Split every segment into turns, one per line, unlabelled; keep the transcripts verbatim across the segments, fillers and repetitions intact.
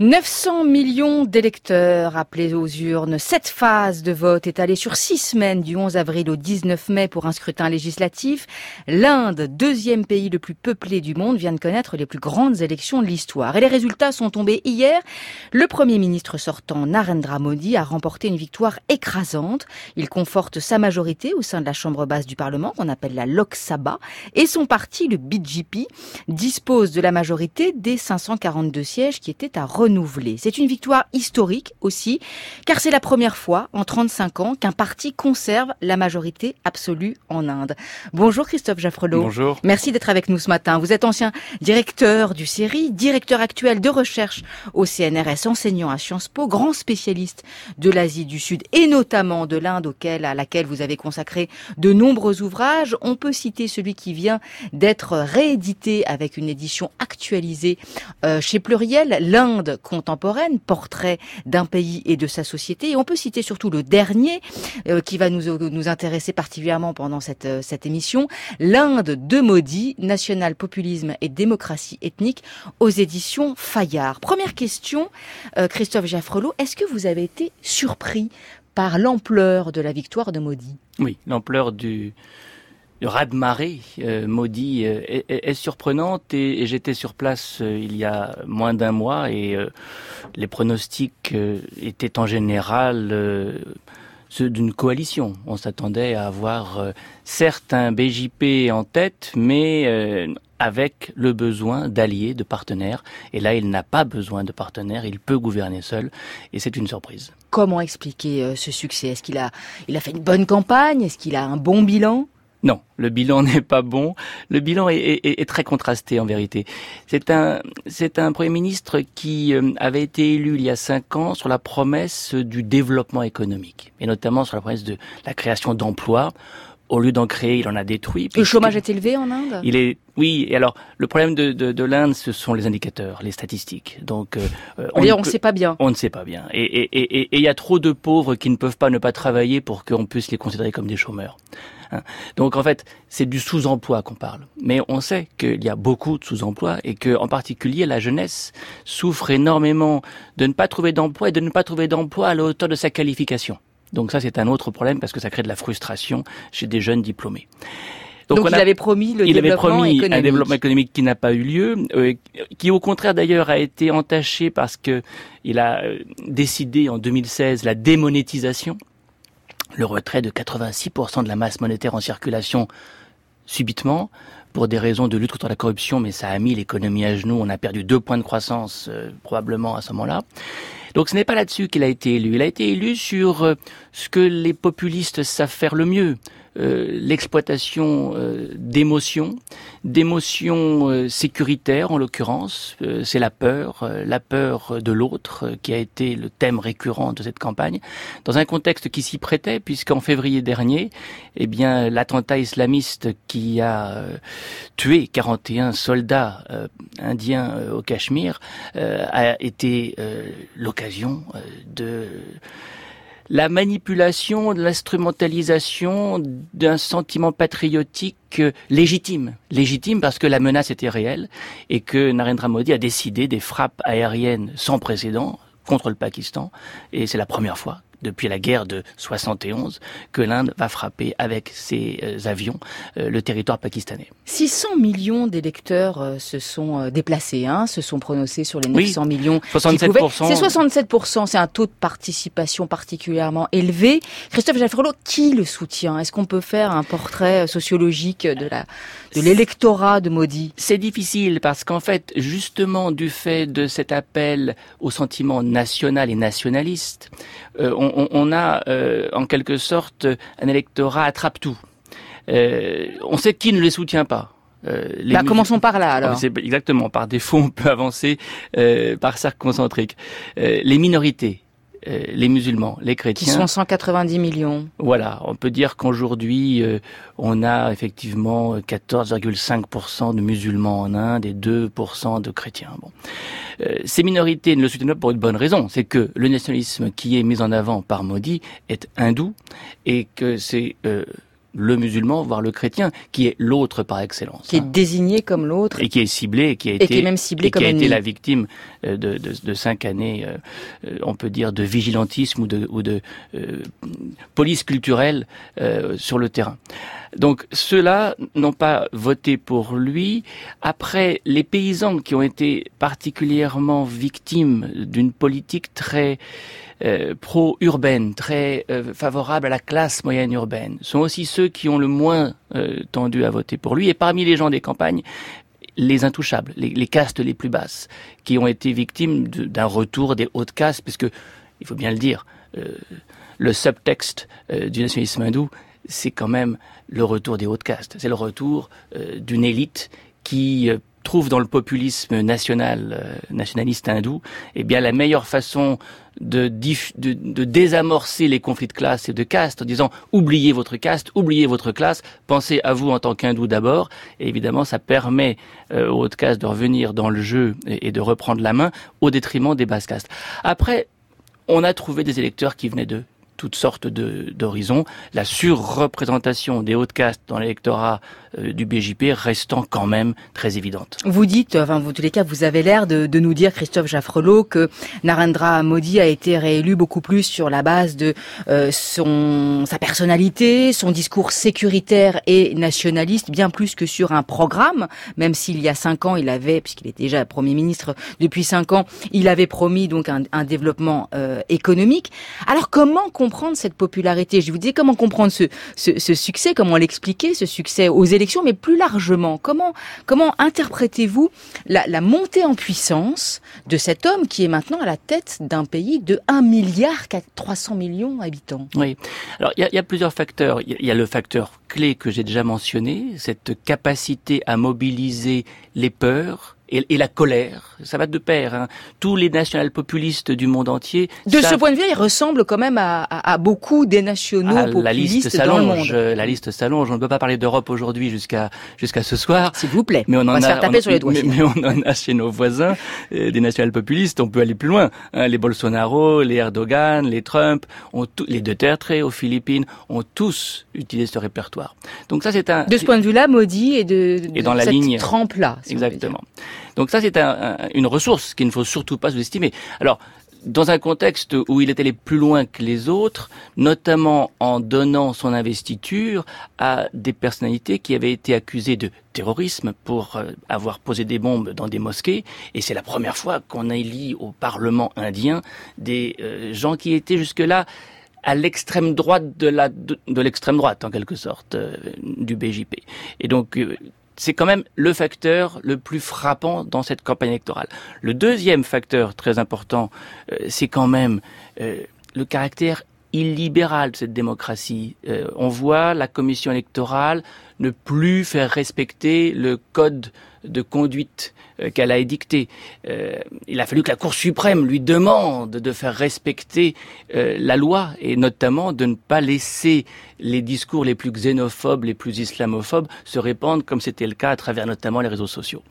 neuf cents millions d'électeurs appelés aux urnes. Cette phase de vote étalée sur six semaines du onze avril au dix-neuf mai pour un scrutin législatif. L'Inde, deuxième pays le plus peuplé du monde, vient de connaître les plus grandes élections de l'histoire. Et les résultats sont tombés hier. Le Premier ministre sortant, Narendra Modi, a remporté une victoire écrasante. Il conforte sa majorité au sein de la Chambre basse du Parlement, qu'on appelle la Lok Sabha. Et son parti, le B J P, dispose de la majorité des cinq cent quarante-deux sièges qui étaient à renouveler. C'est une victoire historique aussi, car c'est la première fois en trente-cinq ans qu'un parti conserve la majorité absolue en Inde. Bonjour Christophe Jaffrelot.
Bonjour.
Merci d'être avec nous ce matin. Vous êtes ancien directeur du C E R I, directeur actuel de recherche au C N R S, enseignant à Sciences Po, grand spécialiste de l'Asie du Sud et notamment de l'Inde auquel, à laquelle vous avez consacré de nombreux ouvrages. On peut citer celui qui vient d'être réédité avec une édition actualisée euh, chez Pluriel, l'Inde contemporaine, portrait d'un pays et de sa société. Et on peut citer surtout le dernier euh, qui va nous, nous intéresser particulièrement pendant cette, euh, cette émission, l'Inde de Modi, national populisme et démocratie ethnique aux éditions Fayard. Première question, euh, Christophe Jaffrelot, est-ce que vous avez été surpris par l'ampleur de la victoire de Modi ?
Oui, l'ampleur du... Le raz-de-marée euh, Modi euh, est, est, est surprenante et, et j'étais sur place euh, il y a moins d'un mois et euh, les pronostics euh, étaient en général euh, ceux d'une coalition. On s'attendait à avoir euh, certes un B J P en tête, mais euh, avec le besoin d'alliés, de partenaires. Et là, il n'a pas besoin de partenaires, il peut gouverner seul et c'est une surprise.
Comment expliquer euh, ce succès ? Est-ce qu'il a, il a fait une bonne campagne ? Est-ce qu'il a un bon bilan ?
Non, le bilan n'est pas bon. Le bilan est, est, est très contrasté en vérité. C'est un, c'est un Premier ministre qui avait été élu il y a cinq ans sur la promesse du développement économique, et notamment sur la promesse de la création d'emplois. Au lieu d'en créer, il en a détruit.
Le chômage est élevé en Inde ?
Il est, oui. Et alors, le problème de, de, de l'Inde, ce sont les indicateurs, les statistiques. Donc, euh,
on ne sait pas bien.
On ne sait pas bien. Et il et, et, et, et y a trop de pauvres qui ne peuvent pas ne pas travailler pour qu'on puisse les considérer comme des chômeurs. Donc en fait, c'est du sous-emploi qu'on parle. Mais on sait qu'il y a beaucoup de sous-emploi et que, en particulier, la jeunesse souffre énormément de ne pas trouver d'emploi et de ne pas trouver d'emploi à la hauteur de sa qualification. Donc ça, c'est un autre problème parce que ça crée de la frustration chez des jeunes diplômés.
Donc, Donc il a, avait promis le
il
développement
avait promis
économique.
un développement économique qui n'a pas eu lieu, euh, qui au contraire d'ailleurs a été entaché parce que il a euh, décidé en deux mille seize la démonétisation. Le retrait de quatre-vingt-six pour cent de la masse monétaire en circulation subitement pour des raisons de lutte contre la corruption, mais ça a mis l'économie à genoux. On a perdu deux points de croissance euh, probablement à ce moment-là. Donc ce n'est pas là-dessus qu'il a été élu. Il a été élu sur euh, ce que les populistes savent faire le mieux. Euh, l'exploitation euh, d'émotions, d'émotions euh, sécuritaires en l'occurrence, euh, c'est la peur, euh, la peur de l'autre euh, qui a été le thème récurrent de cette campagne, dans un contexte qui s'y prêtait puisqu'en février dernier, eh bien l'attentat islamiste qui a euh, tué quarante et un soldats euh, indiens euh, au Cachemire euh, a été euh, l'occasion euh, de la manipulation, de l'instrumentalisation d'un sentiment patriotique légitime. Légitime parce que la menace était réelle et que Narendra Modi a décidé des frappes aériennes sans précédent contre le Pakistan. Et c'est la première fois depuis la guerre de soixante et onze que l'Inde va frapper avec ses euh, avions euh, le territoire pakistanais.
six cents millions d'électeurs euh, se sont euh, déplacés, hein, se sont prononcés sur les neuf cents oui, millions.
soixante-sept pour cent.
C'est soixante-sept pour cent, c'est un taux de participation particulièrement élevé. Christophe Jaffrelot, qui le soutient ? Est-ce qu'on peut faire un portrait sociologique de la de l'électorat de Modi ?
C'est difficile parce qu'en fait, justement du fait de cet appel au sentiment national et nationaliste, euh, on On, on a euh, en quelque sorte un électorat attrape-tout. Euh, on sait qui ne les soutient pas.
Euh, les bah, commençons par là alors.
C'est exactement, par défaut on peut avancer euh, par cercle concentrique. Euh, les minorités, euh, les musulmans, les chrétiens.
Qui sont cent quatre-vingt-dix millions.
Voilà, on peut dire qu'aujourd'hui euh, on a effectivement quatorze virgule cinq pour cent de musulmans en Inde et deux pour cent de chrétiens. Bon. Euh, ces minorités ne le soutiennent pas pour une bonne raison, c'est que le nationalisme qui est mis en avant par Modi est hindou et que c'est euh, le musulman, voire le chrétien, qui est l'autre par excellence.
Qui
hein.
est désigné comme l'autre.
Et qui est ciblé, et qui a été,
et qui est même ciblé
et
comme
qui a
ennemi.
été la victime de, de, de cinq années, euh, on peut dire, de vigilantisme ou de, ou de euh, police culturelle euh, sur le terrain. Donc ceux-là n'ont pas voté pour lui. Après, les paysans qui ont été particulièrement victimes d'une politique très euh, pro-urbaine, très euh, favorable à la classe moyenne urbaine, sont aussi ceux qui ont le moins euh, tendu à voter pour lui. Et parmi les gens des campagnes, les intouchables, les, les castes les plus basses, qui ont été victimes de, d'un retour des hautes castes, puisque, il faut bien le dire, euh, le subtexte euh, du nationalisme hindou, c'est quand même le retour des hautes castes. C'est le retour euh, d'une élite qui euh, trouve dans le populisme national, euh, nationaliste hindou, eh bien la meilleure façon de, diff- de, de désamorcer les conflits de classe et de caste en disant oubliez votre caste, oubliez votre classe, pensez à vous en tant qu'hindou d'abord. Et évidemment, ça permet euh, aux hautes castes de revenir dans le jeu et, et de reprendre la main au détriment des basses castes. Après, on a trouvé des électeurs qui venaient de toutes sortes de, d'horizons, la surreprésentation des hautes castes dans l'électorat euh, du B J P restant quand même très évidente.
Vous dites, enfin, en tous les cas, vous avez l'air de, de nous dire, Christophe Jaffrelot, que Narendra Modi a été réélu beaucoup plus sur la base de euh, son sa personnalité, son discours sécuritaire et nationaliste, bien plus que sur un programme, même s'il y a cinq ans, il avait, puisqu'il est déjà Premier ministre depuis cinq ans, il avait promis donc un, un développement euh, économique. Alors comment comprendre cette popularité? Je vous disais comment comprendre ce, ce, ce succès, comment l'expliquer, ce succès aux élections, mais plus largement, comment comment interprétez-vous la, la montée en puissance de cet homme qui est maintenant à la tête d'un pays de un milliard trois cents millions d'habitants?
Oui, alors il y a, y a plusieurs facteurs. Il y, y a le facteur clé que j'ai déjà mentionné, cette capacité à mobiliser les peurs et, et la colère. Ça va de pair. Hein. Tous les national-populistes du monde entier.
De
savent...
ce point de vue, il ressemble quand même à, à, à beaucoup des nationaux ah, populistes
la liste
dans le monde.
La liste s'allonge. On ne peut pas parler d'Europe aujourd'hui jusqu'à jusqu'à ce soir.
S'il vous plaît.
Mais on,
on
en
va
a,
se faire taper
on,
sur les doigts.
Mais, mais on en a chez nos voisins euh, des national-populistes. On peut aller plus loin. Hein. Les Bolsonaro, les Erdogan, les Trump, ont tout, les Duterte aux Philippines, ont tous utilisé ce répertoire. Donc ça, c'est un.
De ce point de vue-là, Modi est de, de
et dans la
cette
ligne
trempe-là. Si
exactement. Donc ça, c'est un, un, une ressource qu'il ne faut surtout pas sous-estimer. Alors, dans un contexte où il est allé plus loin que les autres, notamment en donnant son investiture à des personnalités qui avaient été accusées de terrorisme pour euh, avoir posé des bombes dans des mosquées, et c'est la première fois qu'on élit au Parlement indien des euh, gens qui étaient jusque-là à l'extrême droite de la de, de l'extrême droite en quelque sorte euh, du B J P. Et donc euh, c'est quand même le facteur le plus frappant dans cette campagne électorale. Le deuxième facteur très important, euh, c'est quand même euh, le caractère illibéral de cette démocratie. Euh, on voit la commission électorale ne plus faire respecter le code de conduite euh, qu'elle a édicté. Euh, il a fallu que la Cour suprême lui demande de faire respecter euh, la loi et notamment de ne pas laisser les discours les plus xénophobes, les plus islamophobes se répandre comme c'était le cas à travers notamment les réseaux sociaux.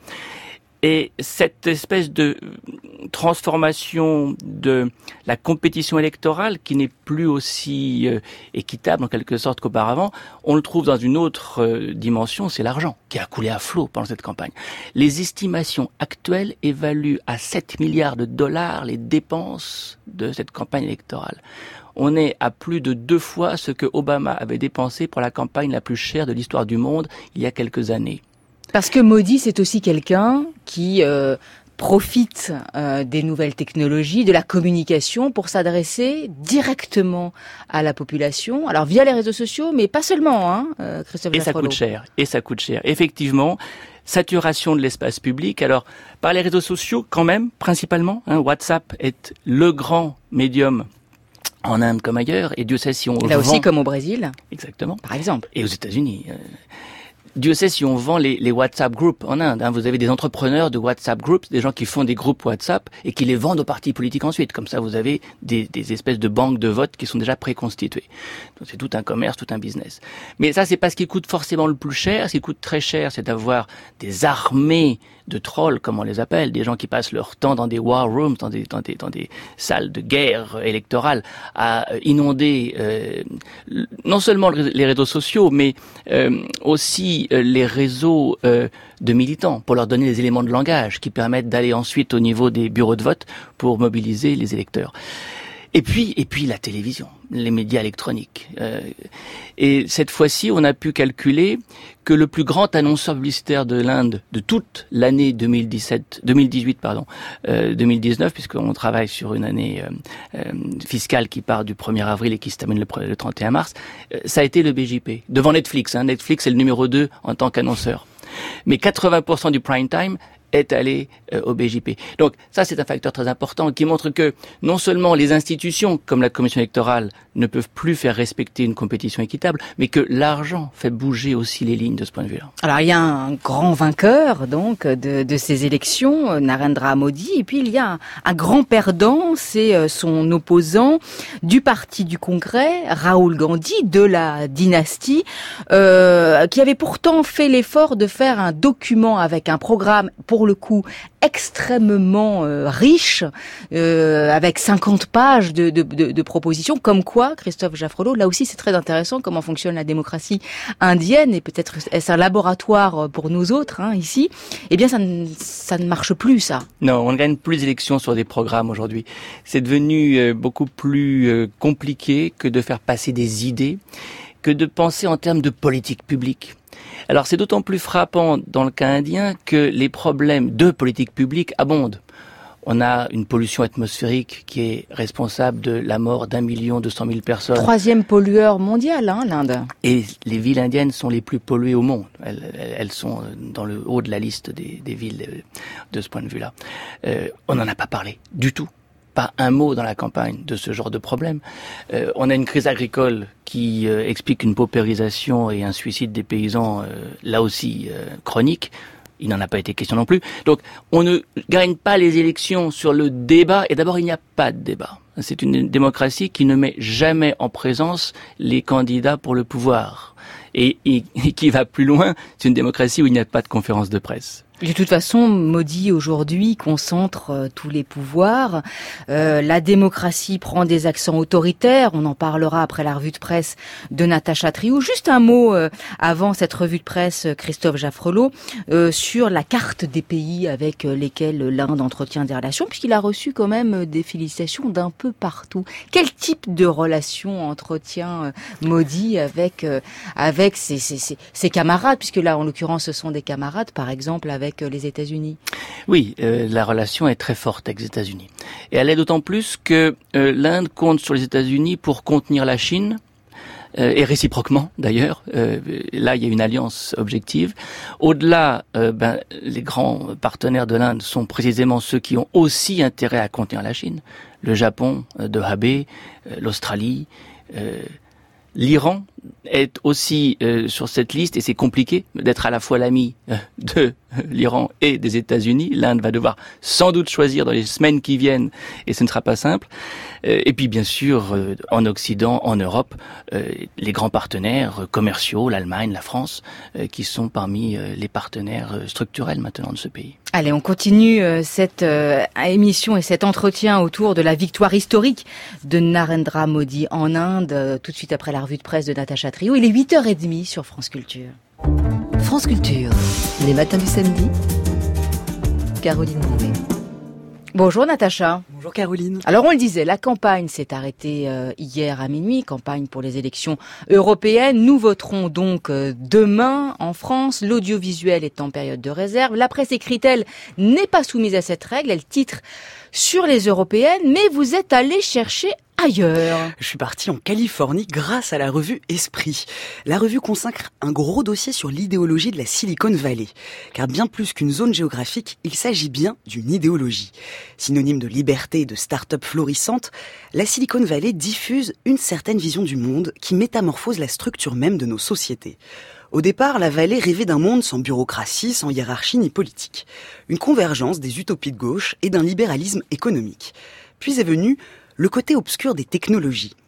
Et cette espèce de transformation de la compétition électorale qui n'est plus aussi euh, équitable en quelque sorte qu'auparavant, on le trouve dans une autre euh, dimension, c'est l'argent qui a coulé à flot pendant cette campagne. Les estimations actuelles évaluent à sept milliards de dollars les dépenses de cette campagne électorale. On est à plus de deux fois ce que Obama avait dépensé pour la campagne la plus chère de l'histoire du monde il y a quelques années.
Parce que Modi, c'est aussi quelqu'un qui euh, profite euh, des nouvelles technologies, de la communication pour s'adresser directement à la population. Alors via les réseaux sociaux, mais pas seulement, hein, euh, Christophe
Et ça
Jaffrelot.
coûte cher. Et ça coûte cher. Effectivement, saturation de l'espace public. Alors par les réseaux sociaux, quand même, principalement, hein, WhatsApp est le grand médium en Inde comme ailleurs. Et Dieu sait si on
Là
vend...
aussi, comme au Brésil.
Exactement.
Par exemple.
Et aux États-Unis. Euh... Dieu sait si on vend les, les WhatsApp Groups en Inde. Hein. Vous avez des entrepreneurs de WhatsApp Groups, des gens qui font des groupes WhatsApp et qui les vendent aux partis politiques ensuite. Comme ça, vous avez des, des espèces de banques de vote qui sont déjà préconstituées. Donc c'est tout un commerce, tout un business. Mais ça, c'est pas ce qui coûte forcément le plus cher. Ce qui coûte très cher, c'est d'avoir des armées de trolls, comme on les appelle, des gens qui passent leur temps dans des war rooms, dans des, dans des, dans des salles de guerre électorale, à inonder euh, non seulement les réseaux sociaux, mais euh, aussi euh, les réseaux euh, de militants, pour leur donner des éléments de langage qui permettent d'aller ensuite au niveau des bureaux de vote pour mobiliser les électeurs. Et puis, et puis la télévision, les médias électroniques. Euh, et cette fois-ci, on a pu calculer que le plus grand annonceur publicitaire de l'Inde de toute l'année deux mille dix-sept, deux mille dix-huit, pardon, euh, deux mille dix-neuf, puisqu'on travaille sur une année euh, euh, fiscale qui part du premier avril et qui se termine le, le trente et un mars, euh, ça a été le B J P, devant Netflix. Hein. Netflix est le numéro deux en tant qu'annonceur. Mais quatre-vingts pour cent du prime time est allé euh, au B J P. Donc ça, c'est un facteur très important qui montre que non seulement les institutions, comme la commission électorale, ne peuvent plus faire respecter une compétition équitable, mais que l'argent fait bouger aussi les lignes de ce point de vue-là.
Alors il y a un grand vainqueur donc de, de ces élections, Narendra Modi, et puis il y a un, un grand perdant, c'est son opposant du parti du Congrès, Rahul Gandhi, de la dynastie, euh, qui avait pourtant fait l'effort de faire un document avec un programme, pour le coup, extrêmement euh, riche, euh, avec cinquante pages de, de, de, de propositions, comme quoi, Christophe Jaffrelot, là aussi c'est très intéressant comment fonctionne la démocratie indienne, et peut-être est-ce un laboratoire pour nous autres, hein, ici, eh bien ça ne, ça ne marche plus, ça.
Non, on ne gagne plus d'élections sur des programmes aujourd'hui. C'est devenu euh, beaucoup plus euh, compliqué que de faire passer des idées, que de penser en termes de politique publique. Alors c'est d'autant plus frappant dans le cas indien que les problèmes de politique publique abondent. On a une pollution atmosphérique qui est responsable de la mort d'un million deux cent mille personnes.
Troisième pollueur mondial, hein, l'Inde.
Et les villes indiennes sont les plus polluées au monde. Elles, elles sont dans le haut de la liste des, des villes de ce point de vue-là. Euh, on n'en a pas parlé du tout. Pas un mot dans la campagne de ce genre de problème. Euh, on a une crise agricole qui euh, explique une paupérisation et un suicide des paysans, euh, là aussi euh, chronique. Il n'en a pas été question non plus. Donc, on ne gagne pas les élections sur le débat. Et d'abord, il n'y a pas de débat. C'est une démocratie qui ne met jamais en présence les candidats pour le pouvoir. Et, et, et qui va plus loin, c'est une démocratie où il n'y a pas de conférence de presse.
De toute façon, Modi aujourd'hui concentre euh, tous les pouvoirs. Euh, la démocratie prend des accents autoritaires. On en parlera après la revue de presse de Natacha Triou. Juste un mot euh, avant cette revue de presse, Christophe Jaffrelot, euh, sur la carte des pays avec lesquels l'Inde entretient des relations, puisqu'il a reçu quand même des félicitations d'un peu partout. Quel type de relations entretient euh, Modi avec euh, avec ses, ses, ses, ses camarades, puisque là, en l'occurrence, ce sont des camarades, par exemple, avec les États-Unis?
Oui, euh, la relation est très forte avec les États-Unis. Et elle est d'autant plus que euh, l'Inde compte sur les États-Unis pour contenir la Chine, euh, et réciproquement d'ailleurs. Euh, là, il y a une alliance objective. Au-delà, euh, ben, les grands partenaires de l'Inde sont précisément ceux qui ont aussi intérêt à contenir la Chine. Le Japon, euh, de Abe, euh, l'Australie, euh, l'Iran est aussi euh, sur cette liste, et c'est compliqué d'être à la fois l'ami euh, de l'Iran et des États-Unis. L'Inde va devoir sans doute choisir dans les semaines qui viennent, et ce ne sera pas simple. Euh, et puis bien sûr, euh, en Occident, en Europe, euh, les grands partenaires commerciaux, l'Allemagne, la France, euh, qui sont parmi euh, les partenaires euh, structurels maintenant de ce pays.
Allez, on continue euh, cette euh, émission et cet entretien autour de la victoire historique de Narendra Modi en Inde, euh, tout de suite après la revue de presse de Natacha Triou. Il est huit heures trente sur France Culture.
France Culture, les matins du samedi, Caroline Rouet.
Bonjour Natacha.
Bonjour Caroline.
Alors on le disait, la campagne s'est arrêtée euh, hier à minuit, campagne pour les élections européennes. Nous voterons donc euh, demain en France. L'audiovisuel est en période de réserve. La presse écrite, elle, n'est pas soumise à cette règle. Elle titre sur les européennes, mais vous êtes allé chercher ailleurs.
Je suis parti en Californie grâce à la revue Esprit. La revue consacre un gros dossier sur l'idéologie de la Silicon Valley. Car bien plus qu'une zone géographique, il s'agit bien d'une idéologie. Synonyme de liberté et de start-up florissante, la Silicon Valley diffuse une certaine vision du monde qui métamorphose la structure même de nos sociétés. Au départ, la vallée rêvait d'un monde sans bureaucratie, sans hiérarchie ni politique. Une convergence des utopies de gauche et d'un libéralisme économique. Puis est venu le côté obscur des technologies,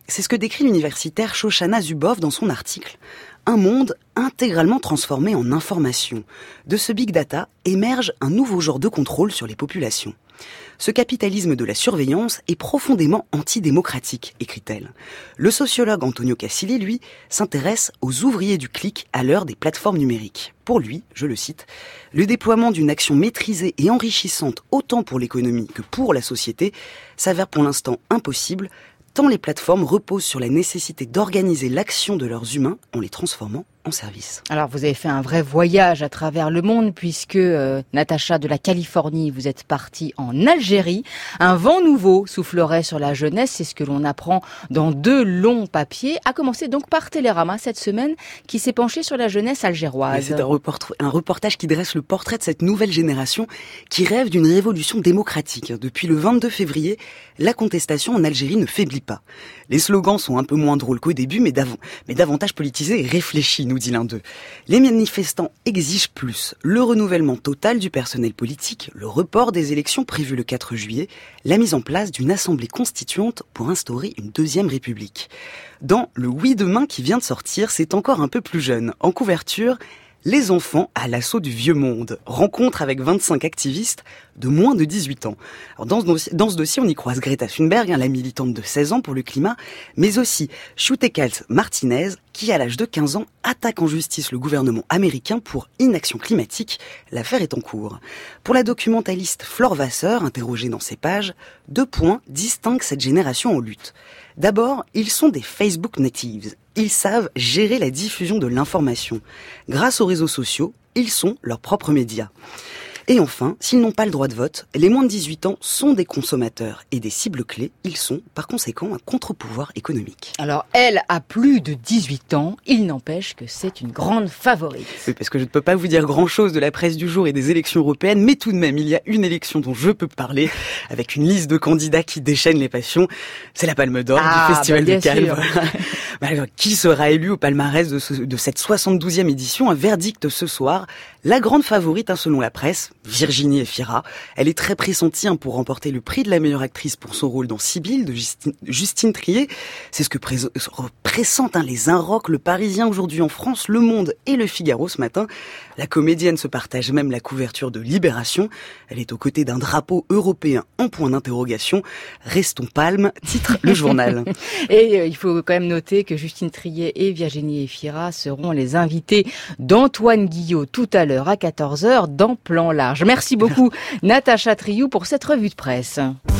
C'est ce que décrit l'universitaire Shoshana Zuboff dans son article. Un monde intégralement transformé en information. De ce big data émerge un nouveau genre de contrôle sur les populations. Ce capitalisme de la surveillance est profondément antidémocratique, écrit-elle. Le sociologue Antonio Casilli, lui, s'intéresse aux ouvriers du clic à l'heure des plateformes numériques. Pour lui, je le cite, « Le déploiement d'une action maîtrisée et enrichissante autant pour l'économie que pour la société s'avère pour l'instant impossible, tant les plateformes reposent sur la nécessité d'organiser l'action de leurs humains en les transformant en service. »
Alors, vous avez fait un vrai voyage à travers le monde puisque, euh, Natacha, de la Californie, vous êtes partie en Algérie. Un vent nouveau soufflerait sur la jeunesse, c'est ce que l'on apprend dans deux longs papiers, à commencer donc par Télérama cette semaine, qui s'est penché sur la jeunesse algéroise.
C'est un, report- un reportage qui dresse le portrait de cette nouvelle génération qui rêve d'une révolution démocratique. Depuis le vingt-deux février, la contestation en Algérie ne faiblit pas. Les slogans sont un peu moins drôles qu'au début, mais, dav- mais davantage politisés et réfléchis, nous dit l'un d'eux. Les manifestants exigent plus. Le renouvellement total du personnel politique, le report des élections prévues le quatre juillet, la mise en place d'une assemblée constituante pour instaurer une deuxième république. Dans Le Oui demain qui vient de sortir, c'est encore un peu plus jeune. En couverture, les enfants à l'assaut du vieux monde. Rencontre avec vingt-cinq activistes de moins de dix-huit ans. Alors dans, ce dossier, dans ce dossier, on y croise Greta Thunberg, hein, la militante de seize ans pour le climat, mais aussi Choutekalt Martinez, qui à l'âge de quinze ans attaque en justice le gouvernement américain pour inaction climatique. L'affaire est en cours. Pour la documentaliste Flore Vasseur, interrogée dans ces pages, deux points distinguent cette génération en lutte. D'abord, ils sont des Facebook natives. Ils savent gérer la diffusion de l'information. Grâce aux réseaux sociaux, ils sont leurs propres médias. Et enfin, s'ils n'ont pas le droit de vote, les moins de dix-huit ans sont des consommateurs et des cibles clés. Ils sont, par conséquent, un contre-pouvoir économique.
Alors, elle a plus de dix-huit ans. Il n'empêche que c'est une grande favorite.
Oui, parce que je ne peux pas vous dire grand-chose de la presse du jour et des élections européennes, mais tout de même, il y a une élection dont je peux parler, avec une liste de candidats qui déchaînent les passions. C'est la Palme d'Or
ah,
du Festival
bah,
de Cannes.
Voilà.
Bah, alors, qui sera élu au palmarès de, ce, de cette soixante-douzième édition? Un verdict ce soir. La grande favorite, hein, selon la presse, Virginie Efira. Elle est très pressentie hein, pour remporter le prix de la meilleure actrice pour son rôle dans Sibylle de Justine, Justine Triet. C'est ce que pré- pressentent hein, les Inrocks, le Parisien aujourd'hui en France, Le Monde et Le Figaro ce matin. La comédienne se partage même la couverture de Libération. Elle est aux côtés d'un drapeau européen en point d'interrogation. Restons palme, titre le journal.
Et euh, il faut quand même noter que Justine Triet et Virginie Efira seront les invités d'Antoine Guillot tout à l'heure à quatorze heures dans Plan Large. Merci beaucoup Natacha Triou pour cette revue de presse.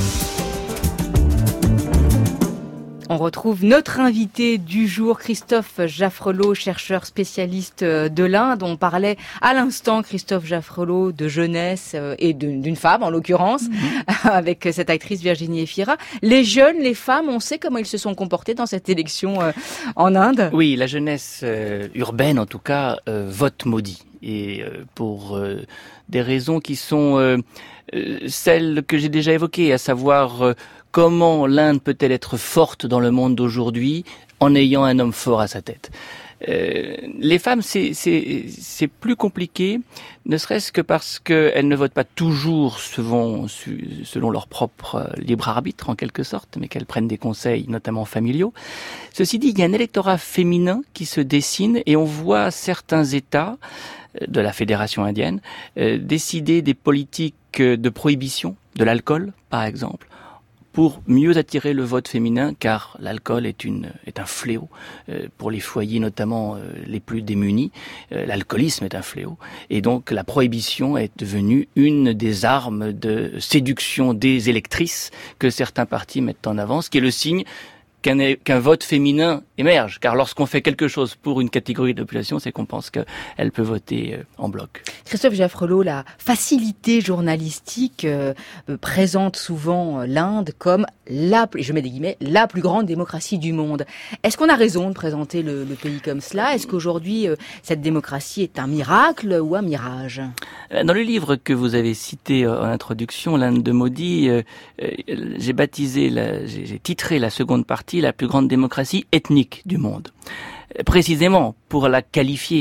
On retrouve notre invité du jour, Christophe Jaffrelot, chercheur spécialiste de l'Inde. On parlait à l'instant, Christophe Jaffrelot, de jeunesse et de, d'une femme en l'occurrence, mmh. avec cette actrice Virginie Efira. Les jeunes, les femmes, on sait comment ils se sont comportés dans cette élection euh, en Inde?
Oui, la jeunesse euh, urbaine en tout cas euh, vote maudit. Et euh, pour euh, des raisons qui sont euh, euh, celles que j'ai déjà évoquées, à savoir euh, comment l'Inde peut-elle être forte dans le monde d'aujourd'hui en ayant un homme fort à sa tête. Euh, les femmes, c'est, c'est, c'est plus compliqué, ne serait-ce que parce qu'elles ne votent pas toujours selon, selon leur propre libre arbitre, en quelque sorte, mais qu'elles prennent des conseils, notamment familiaux. Ceci dit, il y a un électorat féminin qui se dessine et on voit certains États de la Fédération indienne euh, décider des politiques de prohibition de l'alcool, par exemple, pour mieux attirer le vote féminin, car l'alcool est une est un fléau euh, pour les foyers, notamment euh, les plus démunis. Euh, l'alcoolisme est un fléau, et donc la prohibition est devenue une des armes de séduction des électrices que certains partis mettent en avant, ce qui est le signe qu'un, qu'un vote féminin émerge, car lorsqu'on fait quelque chose pour une catégorie de population, c'est qu'on pense qu'elle peut voter en bloc.
Christophe Jaffrelot, la facilité journalistique euh, présente souvent l'Inde comme la, je mets des guillemets, la plus grande démocratie du monde. Est-ce qu'on a raison de présenter le, le pays comme cela? Est-ce qu'aujourd'hui, euh, cette démocratie est un miracle ou un mirage?
Dans le livre que vous avez cité en introduction, l'Inde de Modi, euh, euh, j'ai baptisé, la, j'ai, j'ai titré la seconde partie la plus grande démocratie ethnique du monde. Précisément pour la qualifier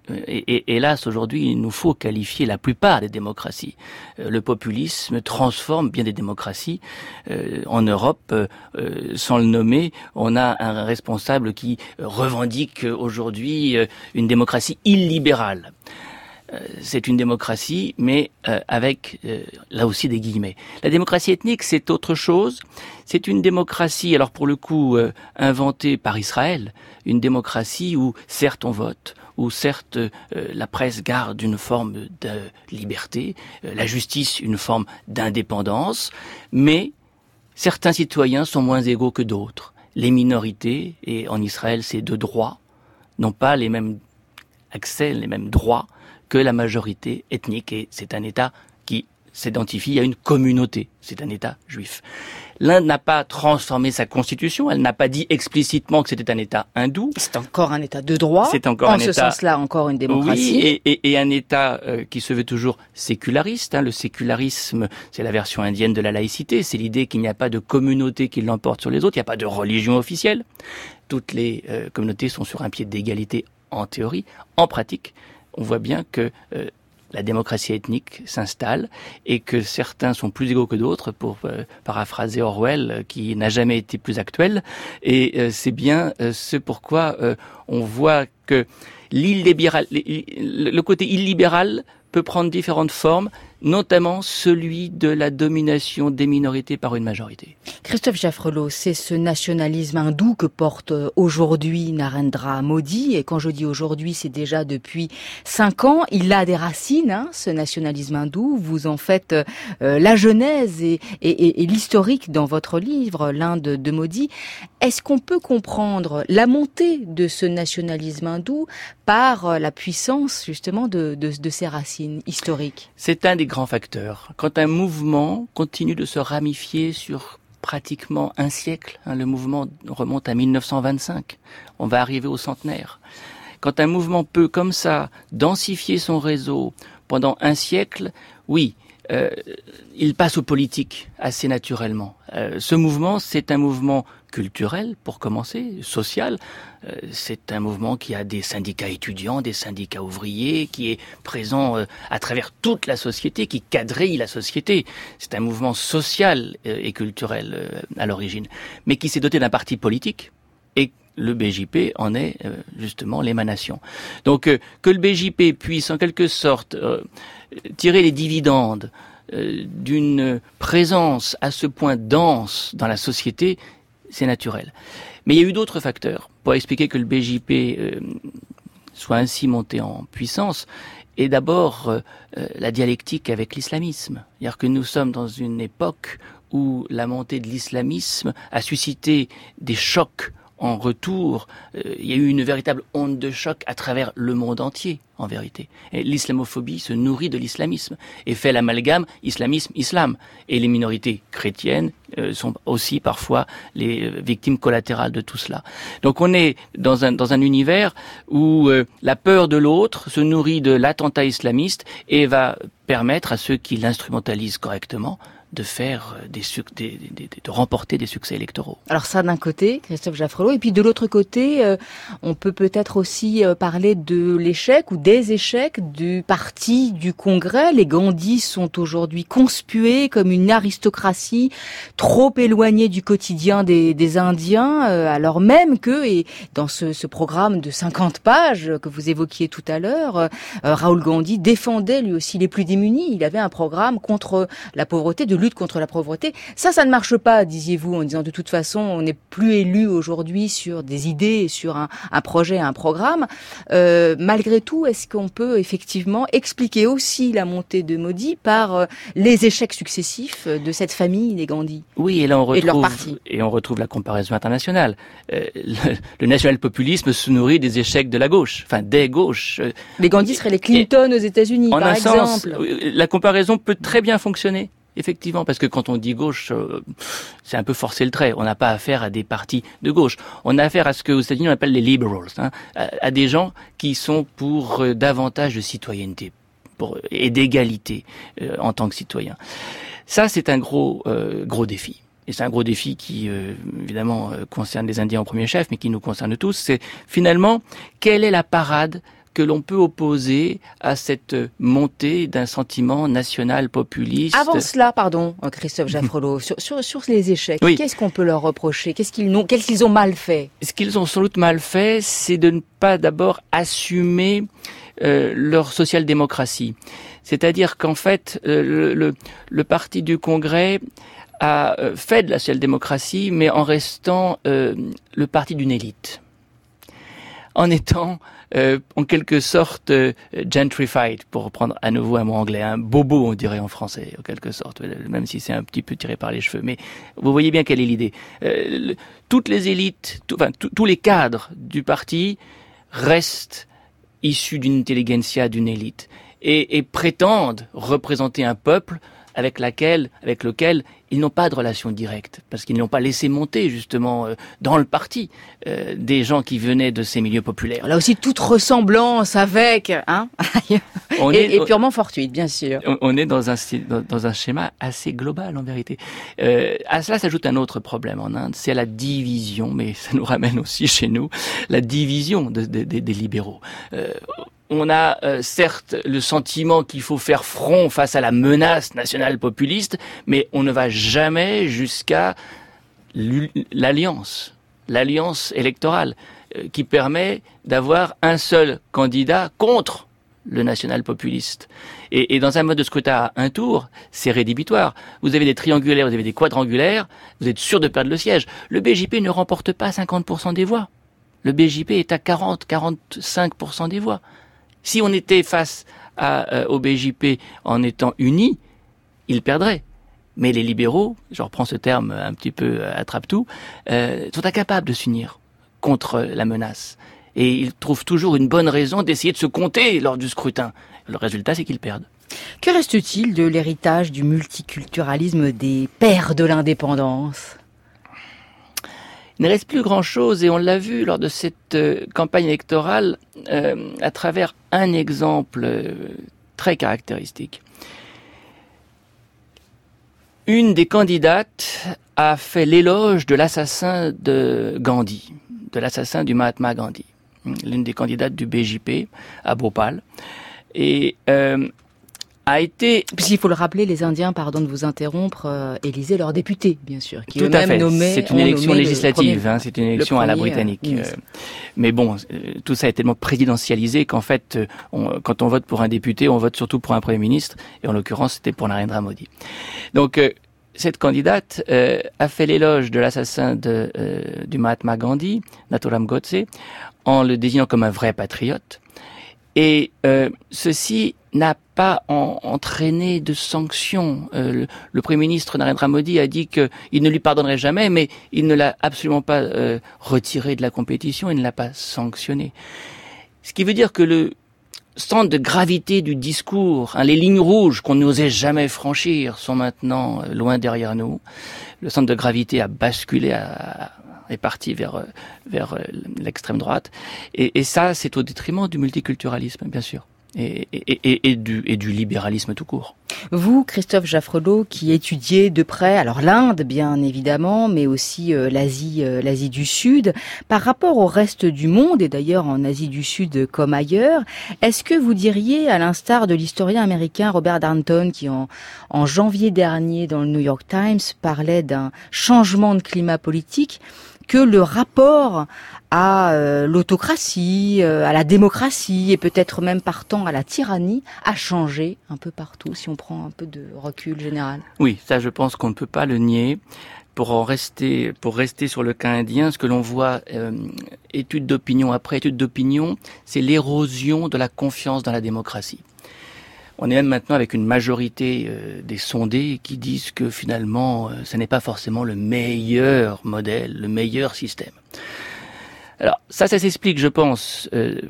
et, et hélas, aujourd'hui, il nous faut qualifier la plupart des démocraties. Euh, le populisme transforme bien des démocraties. Euh, en Europe, euh, sans le nommer, on a un responsable qui revendique aujourd'hui euh, une démocratie illibérale. C'est une démocratie, mais euh, avec, euh, là aussi, des guillemets. La démocratie ethnique, c'est autre chose. C'est une démocratie, alors pour le coup, euh, inventée par Israël, une démocratie où, certes, on vote, où, certes, euh, la presse garde une forme de liberté, euh, la justice une forme d'indépendance, mais certains citoyens sont moins égaux que d'autres. Les minorités, et en Israël, c'est de droit, n'ont pas les mêmes accès, les mêmes droits que la majorité ethnique, et c'est un État qui s'identifie à une communauté, c'est un État juif. L'Inde n'a pas transformé sa constitution, elle n'a pas dit explicitement que c'était un État hindou.
C'est encore un État de droit,
c'est encore
en
un
ce
État,
sens-là encore une démocratie.
Oui, et, et, et un État euh, qui se veut toujours séculariste. Hein. Le sécularisme, c'est la version indienne de la laïcité, c'est l'idée qu'il n'y a pas de communauté qui l'emporte sur les autres, il n'y a pas de religion officielle. Toutes les euh, communautés sont sur un pied d'égalité en théorie, en pratique. On voit bien que euh, la démocratie ethnique s'installe et que certains sont plus égaux que d'autres, pour euh, paraphraser Orwell, euh, qui n'a jamais été plus actuel. Et euh, c'est bien euh, ce pourquoi euh, on voit que l'illibéral, le côté illibéral peut prendre différentes formes, notamment celui de la domination des minorités par une majorité.
Christophe Jaffrelot, c'est ce nationalisme hindou que porte aujourd'hui Narendra Modi, et quand je dis aujourd'hui, c'est déjà depuis cinq ans. Il a des racines, hein, ce nationalisme hindou. Vous en faites euh, la genèse et, et, et, et l'historique dans votre livre, l'Inde de Modi. Est-ce qu'on peut comprendre la montée de ce nationalisme hindou par la puissance justement de, de, de ses racines historiques?
C'est un des grands facteurs. Quand un mouvement continue de se ramifier sur pratiquement un siècle, hein, le mouvement remonte à mille neuf cent vingt-cinq, on va arriver au centenaire. Quand un mouvement peut comme ça densifier son réseau pendant un siècle, oui, euh, il passe aux politiques assez naturellement. Euh, ce mouvement, c'est un mouvement culturel, pour commencer, social. Euh, c'est un mouvement qui a des syndicats étudiants, des syndicats ouvriers, qui est présent euh, à travers toute la société, qui quadrille la société. C'est un mouvement social euh, et culturel euh, à l'origine, mais qui s'est doté d'un parti politique, et le B J P en est euh, justement l'émanation. Donc euh, que le B J P puisse en quelque sorte euh, tirer les dividendes euh, d'une présence à ce point dense dans la société, c'est naturel. Mais il y a eu d'autres facteurs pour expliquer que le B J P euh, soit ainsi monté en puissance. Et d'abord, euh, la dialectique avec l'islamisme. C'est-à-dire que nous sommes dans une époque où la montée de l'islamisme a suscité des chocs en retour. Euh, il y a eu une véritable onde de choc à travers le monde entier, en vérité. Et l'islamophobie se nourrit de l'islamisme et fait l'amalgame islamisme-islam. Et les minorités chrétiennes euh, sont aussi parfois les euh, victimes collatérales de tout cela. Donc on est dans un, dans un univers où euh, la peur de l'autre se nourrit de l'attentat islamiste et va permettre à ceux qui l'instrumentalisent correctement de faire des, des, des, de remporter des succès électoraux.
Alors ça d'un côté, Christophe Jaffrelot, et puis de l'autre côté, euh, on peut peut-être aussi euh, parler de l'échec ou des échecs du parti du Congrès. Les Gandhis sont aujourd'hui conspués comme une aristocratie trop éloignée du quotidien des, des Indiens, euh, alors même que, et dans ce, ce programme de cinquante pages que vous évoquiez tout à l'heure, euh, Rahul Gandhi défendait lui aussi les plus démunis. Il avait un programme contre la pauvreté, de lutte contre la pauvreté. Ça, ça ne marche pas, disiez-vous, en disant de toute façon, on n'est plus élu aujourd'hui sur des idées, sur un, un projet, un programme. Euh, malgré tout, est-ce qu'on peut effectivement expliquer aussi la montée de Modi par euh, les échecs successifs de cette famille des Gandhi?
Oui, et là on retrouve,
et de leur parti.
Et on retrouve la comparaison internationale. Euh, le, le national-populisme se nourrit des échecs de la gauche, enfin des gauches.
Les Gandhi seraient les Clinton aux États-Unis, par exemple. En un sens,
la comparaison peut très bien fonctionner. Effectivement, parce que quand on dit gauche, euh, c'est un peu forcer le trait. On n'a pas affaire à des partis de gauche. On a affaire à ce qu'aux États-Unis on appelle les liberals, hein, à, à des gens qui sont pour euh, davantage de citoyenneté pour, et d'égalité euh, en tant que citoyen. Ça, c'est un gros, euh, gros défi. Et c'est un gros défi qui, euh, évidemment, euh, concerne les Indiens en premier chef, mais qui nous concerne tous. C'est finalement, quelle est la parade que l'on peut opposer à cette montée d'un sentiment national populiste.
Avant cela, pardon, Christophe Jaffrelot, sur, sur, sur les échecs,
oui.
Qu'est-ce qu'on peut leur reprocher? Qu'est-ce qu'ils n'ont, qu'est-ce qu'ils ont mal fait?
Ce qu'ils ont sans doute mal fait, c'est de ne pas d'abord assumer euh, leur social-démocratie. C'est-à-dire qu'en fait, euh, le, le, le parti du Congrès a euh, fait de la social-démocratie, mais en restant euh, le parti d'une élite. En étant euh, en quelque sorte euh, gentrified, pour reprendre à nouveau un mot anglais, un bobo on dirait en français, en quelque sorte, même si c'est un petit peu tiré par les cheveux. Mais vous voyez bien quelle est l'idée. Euh, le, toutes les élites, tout, enfin tous les cadres du parti restent issus d'une intelligentsia, d'une élite, et, et prétendent représenter un peuple avec laquelle, avec lequel ils n'ont pas de relation directe, parce qu'ils n'ont pas laissé monter justement euh, dans le parti euh, des gens qui venaient de ces milieux populaires.
Là aussi, toute ressemblance avec, hein,
on
et,
est,
et purement fortuite, bien sûr.
On, on est dans un dans, dans un schéma assez global en vérité. Euh, à cela s'ajoute un autre problème en Inde, c'est la division, mais ça nous ramène aussi chez nous, la division de, de, de, des libéraux. Euh, On a euh, certes le sentiment qu'il faut faire front face à la menace nationale populiste, mais on ne va jamais jusqu'à l'alliance, l'alliance électorale, euh, qui permet d'avoir un seul candidat contre le national populiste. Et, et dans un mode de scrutin à un tour, c'est rédhibitoire. Vous avez des triangulaires, vous avez des quadrangulaires, vous êtes sûr de perdre le siège. Le B J P ne remporte pas cinquante pour cent des voix. Le B J P est à quarante à quarante-cinq pour cent des voix. Si on était face à, euh, au B J P en étant unis, il perdrait. Mais les libéraux, je reprends ce terme un petit peu attrape-tout, euh, sont incapables de s'unir contre la menace. Et ils trouvent toujours une bonne raison d'essayer de se compter lors du scrutin. Le résultat, c'est qu'ils perdent.
Que reste-t-il de l'héritage du multiculturalisme des pères de l'indépendance ?
Il ne reste plus grand-chose, et on l'a vu lors de cette euh, campagne électorale euh, à travers un exemple euh, très caractéristique. Une des candidates a fait l'éloge de l'assassin de Gandhi, de l'assassin du Mahatma Gandhi, l'une des candidates du B J P à Bhopal, et euh, a été...
Puisqu'il faut le rappeler, les Indiens, pardon de vous interrompre, euh, élisaient leurs députés, bien sûr, qui
Tout
eux-mêmes
à fait.
nommaient...
C'est une élection législative,
premier,
hein, c'est une élection à la britannique. Euh, mais bon, euh, tout ça est tellement présidentialisé qu'en fait, euh, on, quand on vote pour un député, on vote surtout pour un Premier ministre, et en l'occurrence, c'était pour Narendra Modi. Donc, euh, cette candidate euh, a fait l'éloge de l'assassin de, euh, du Mahatma Gandhi, Nathuram Godse, en le désignant comme un vrai patriote. Et euh, ceci n'a pas en, entraîné de sanctions. Euh, le, le Premier ministre Narendra Modi a dit qu'il ne lui pardonnerait jamais, mais il ne l'a absolument pas euh, retiré de la compétition, il ne l'a pas sanctionné. Ce qui veut dire que le centre de gravité du discours, hein, les lignes rouges qu'on n'osait jamais franchir sont maintenant euh, loin derrière nous. Le centre de gravité a basculé, a, est parti vers vers l'extrême droite, et, et ça, c'est au détriment du multiculturalisme, bien sûr. Et, et, et, et, du, et du libéralisme tout court.
Vous, Christophe Jaffrelot, qui étudiez de près, alors l'Inde bien évidemment, mais aussi euh, l'Asie, euh, l'Asie du Sud, par rapport au reste du monde, et d'ailleurs en Asie du Sud comme ailleurs, est-ce que vous diriez, à l'instar de l'historien américain Robert Darnton, qui en, en janvier dernier dans le New York Times parlait d'un changement de climat politique, que le rapport à euh, l'autocratie, euh, à la démocratie et peut-être même partant à la tyrannie a changé un peu partout, si on prend un peu de recul général?
Oui, ça je pense qu'on ne peut pas le nier. Pour en rester, pour rester sur le cas indien, ce que l'on voit, euh, étude d'opinion après étude d'opinion, c'est l'érosion de la confiance dans la démocratie. On est même maintenant avec une majorité euh, des sondés qui disent que finalement, euh, ce n'est pas forcément le meilleur modèle, le meilleur système. Alors ça, ça s'explique, je pense, euh,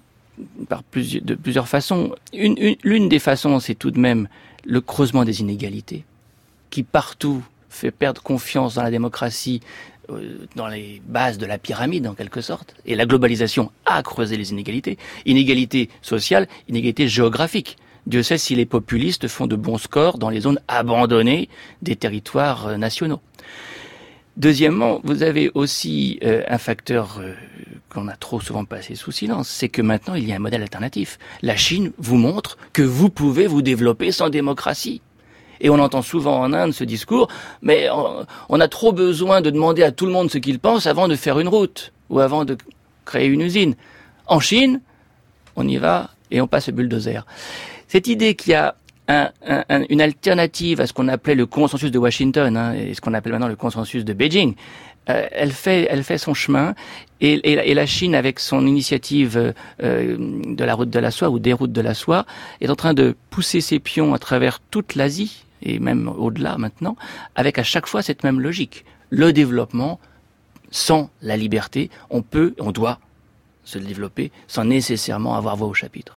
par plusieurs, de plusieurs façons. Une, une, l'une des façons, c'est tout de même le creusement des inégalités, qui partout fait perdre confiance dans la démocratie, euh, dans les bases de la pyramide en quelque sorte. Et la globalisation a creusé les inégalités. Inégalités sociales, inégalités géographiques. Dieu sait si les populistes font de bons scores dans les zones abandonnées des territoires euh, nationaux. Deuxièmement, vous avez aussi euh, un facteur euh, qu'on a trop souvent passé sous silence, c'est que maintenant il y a un modèle alternatif. La Chine vous montre que vous pouvez vous développer sans démocratie. Et on entend souvent en Inde ce discours, mais on, on a trop besoin de demander à tout le monde ce qu'il pense avant de faire une route ou avant de créer une usine. En Chine, on y va et on passe le bulldozer. Cette idée qu'il y a un, un, une alternative à ce qu'on appelait le consensus de Washington, hein, et ce qu'on appelle maintenant le consensus de Beijing, euh, elle fait, elle fait son chemin, et, et, et la Chine, avec son initiative euh, de la route de la soie ou des routes de la soie, est en train de pousser ses pions à travers toute l'Asie et même au-delà maintenant, avec à chaque fois cette même logique. Le développement, sans la liberté, on peut, on doit se développer sans nécessairement avoir voix au chapitre.